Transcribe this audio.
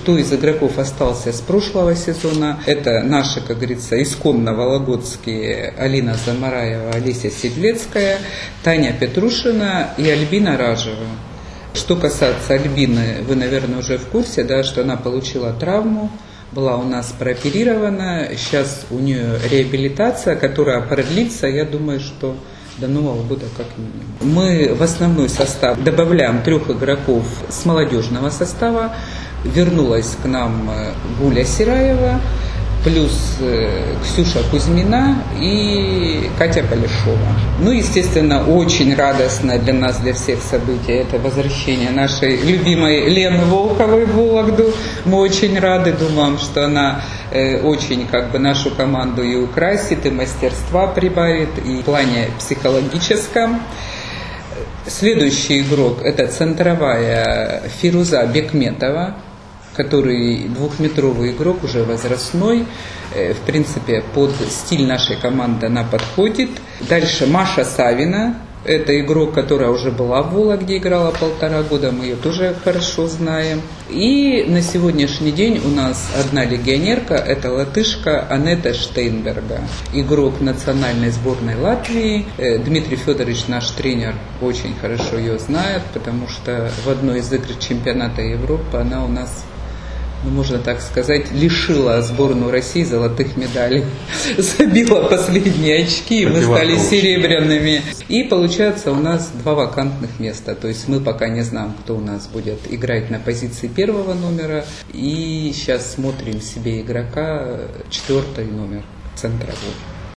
кто из игроков остался с прошлого сезона, это наши, как говорится, исконно вологодские Алина Замараева, Олеся Седлецкая, Таня Петрушина и Альбина Ражева. Что касается Альбины, вы, наверное, уже в курсе, да, что она получила травму, была у нас прооперирована, сейчас у нее реабилитация, которая продлится, я думаю, что до Нового года как минимум. Мы в основной состав добавляем 3 игроков с молодежного состава. Вернулась к нам Гуля Сираева, плюс Ксюша Кузьмина и Катя Полешова. Ну, естественно, очень радостно для нас, для всех событий, это возвращение нашей любимой Лены Волковой в Вологду. Мы очень рады, думаем, что она очень нашу команду и украсит, и мастерства прибавит, и в плане психологическом. Следующий игрок – это центровая Фируза Бекметова, который 2-метровый игрок, уже возрастной. В принципе, под стиль нашей команды она подходит. Дальше Маша Савина. Это игрок, которая уже была в Вологде, играла 1,5 года, мы ее тоже хорошо знаем. И на сегодняшний день у нас одна легионерка, это латышка Анетта Штейнберга, игрок национальной сборной Латвии. Дмитрий Федорович, наш тренер, очень хорошо ее знает, потому что в одной из игр чемпионата Европы она у нас, можно так сказать, лишила сборную России золотых медалей. Забила последние очки, и мы стали серебряными. И получается у нас 2 вакантных места. То есть мы пока не знаем, кто у нас будет играть на позиции 1-го номера. И сейчас смотрим себе игрока 4-й номер, центровой.